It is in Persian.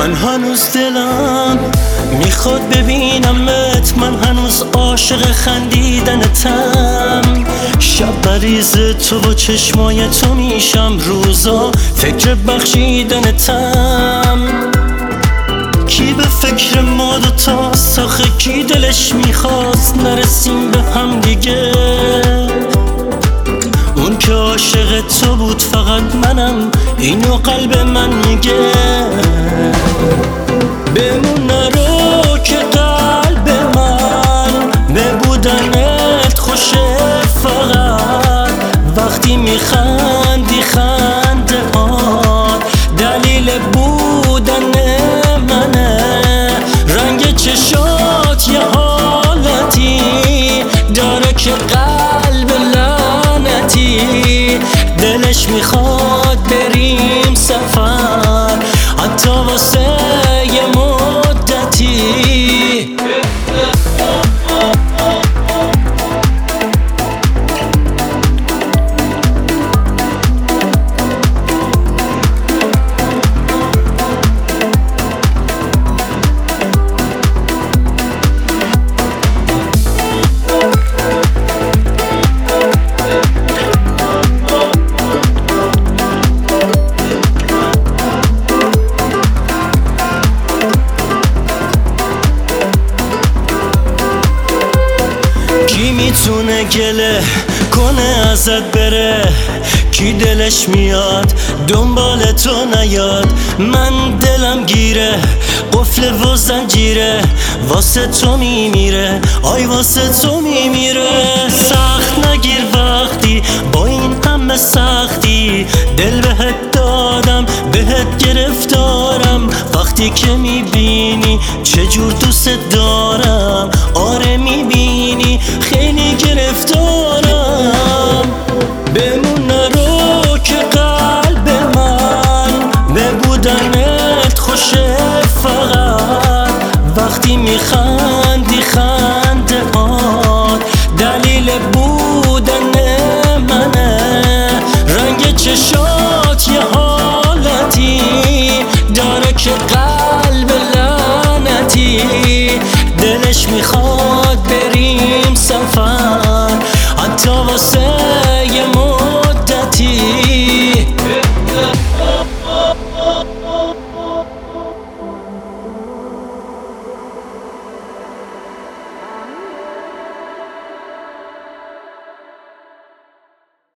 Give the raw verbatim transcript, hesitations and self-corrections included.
من هنوز دلم میخواد ببینمت، من هنوز عاشق خندیدنتم. شب بریز تو با چشمای تو میشم، روزا فکر بخشیدنتم. کی به فکر ما دوتاست آخه، کی دلش میخواست نرسیم به هم دیگه؟ اون که عاشق تو بود فقط منم، اینو قلب من میگه. بمون نرو که قلب من به بودنت خوشه، فقط وقتی میخندی خنده هات دلیل بودن منه. رنگ چشات یه حالتی داره که قلب لعنتی دلش میخواد بریم سفر، حتی واسه یه مدتی. کی میتونه گله کنه ازت بره؟ کی دلش میاد دنبال تو نیاد؟ من دلم گیره قفل و زنجیره، واسه تو میمیره، آی واسه تو میمیره. سخت نگیر وقتی با این همه سختی، دل بهت دادم بهت گرفتارم. وقتی که میبینی چجور دوست دارم، آره میبینی خیلی گرفتارم. بمون نرو که قلب من به بودنت خوشه، فقط وقتی میخندی خنده هات دلیل بودن منه. رنگ چشات یه حالتی داره که قلب لعنتی دلش میخواد